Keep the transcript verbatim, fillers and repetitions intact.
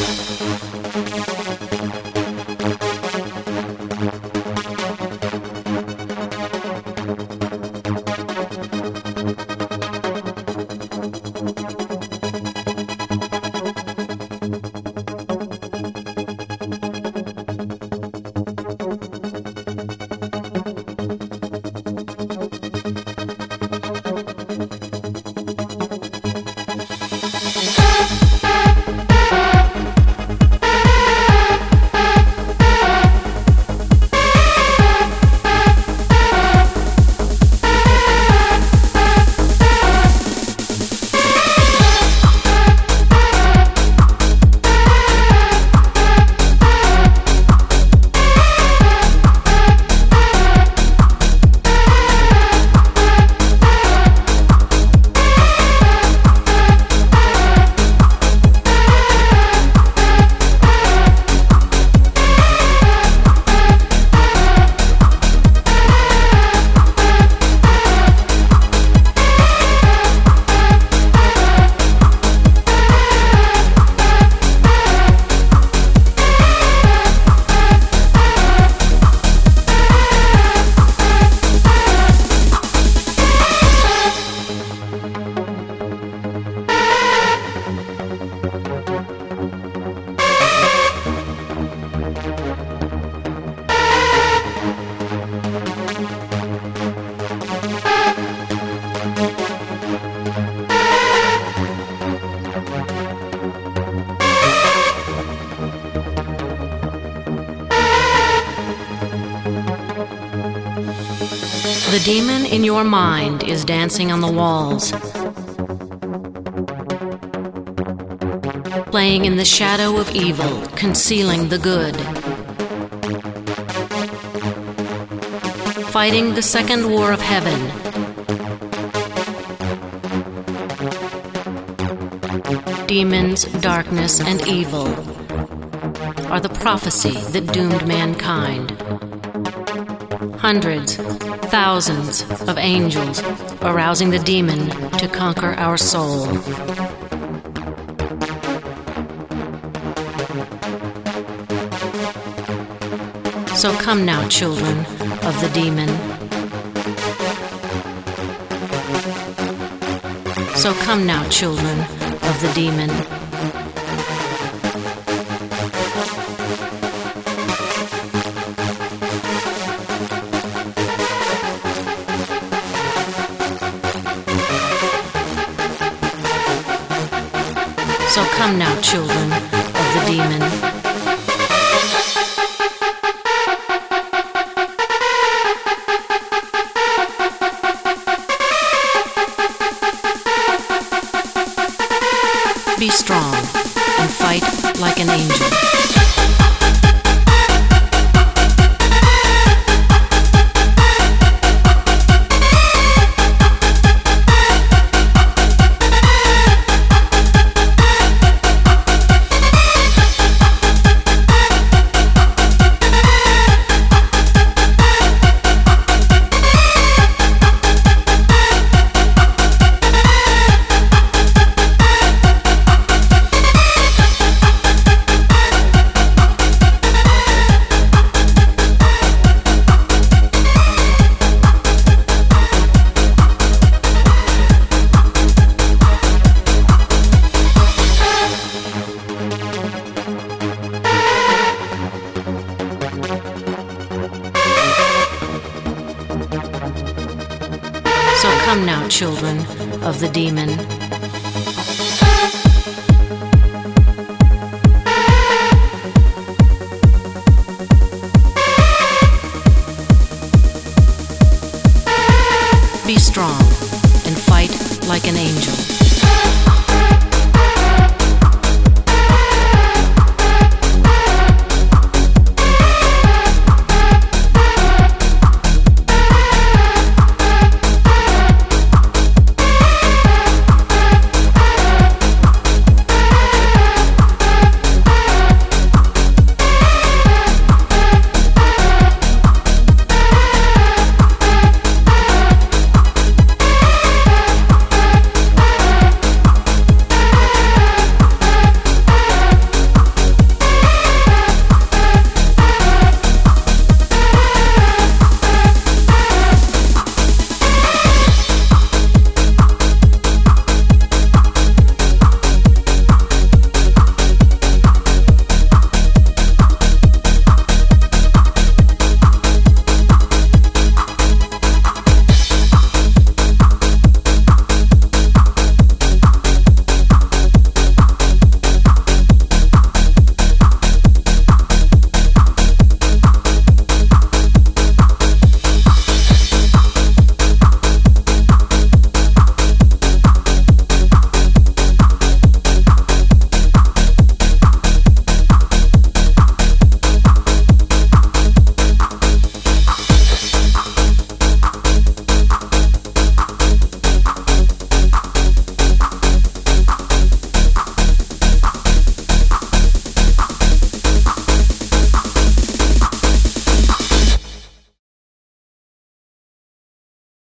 The demon in your mind is dancing on the walls, playing in the shadow of evil, concealing the good, fighting the second war of heaven. Demons, darkness, and evil are the prophecy that doomed mankind. Hundreds, thousands of angels arousing the demon to conquer our soul. So come now, children of the demon. So come now, children of the demon. So come now, children of the demon. Be strong and fight like an angel. So come now, children of the demon. Be strong and fight like an angel.